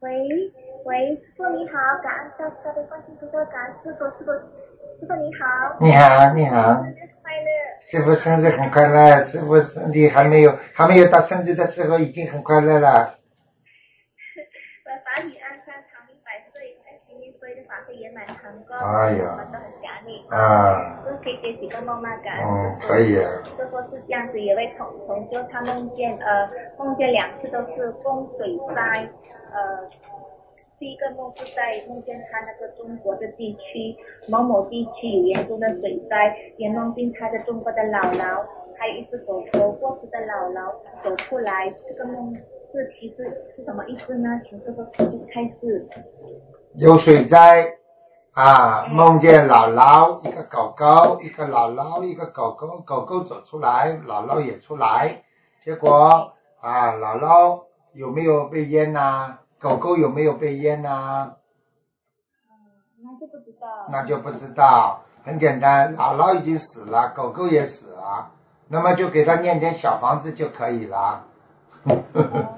喂，师傅你好，感恩大悲观世音菩萨，感恩师傅你好。 你好，你好。 生日快乐。 师傅生日很快乐，师傅身体还没有到生日的时候已经很快乐了。 法体安康，长命百岁，新年所有的法会圆满成功。 哎呀， 我们都很感恩你。 啊。 都可以写几个梦吗？感恩师傅。 可以啊。 师傅是这样子，有位同修他梦见2次都是风水灾，第一个梦是在梦见他那个中国的地区某某地区有严重的水灾，也梦见他的中国的姥姥，还有一只狗狗过世的姥姥走出来，这个梦是其实是什么意思呢？请师傅开示。 有水灾啊，梦见姥姥一个狗狗，一个姥姥一个狗狗，狗狗走出来，姥姥也出来，结果姥姥有没有被淹呐？狗狗有没有被淹呐？ 那就不知道。 那就不知道，很简单，姥姥已经死了，狗狗也死了，那么就给他念点小房子就可以了。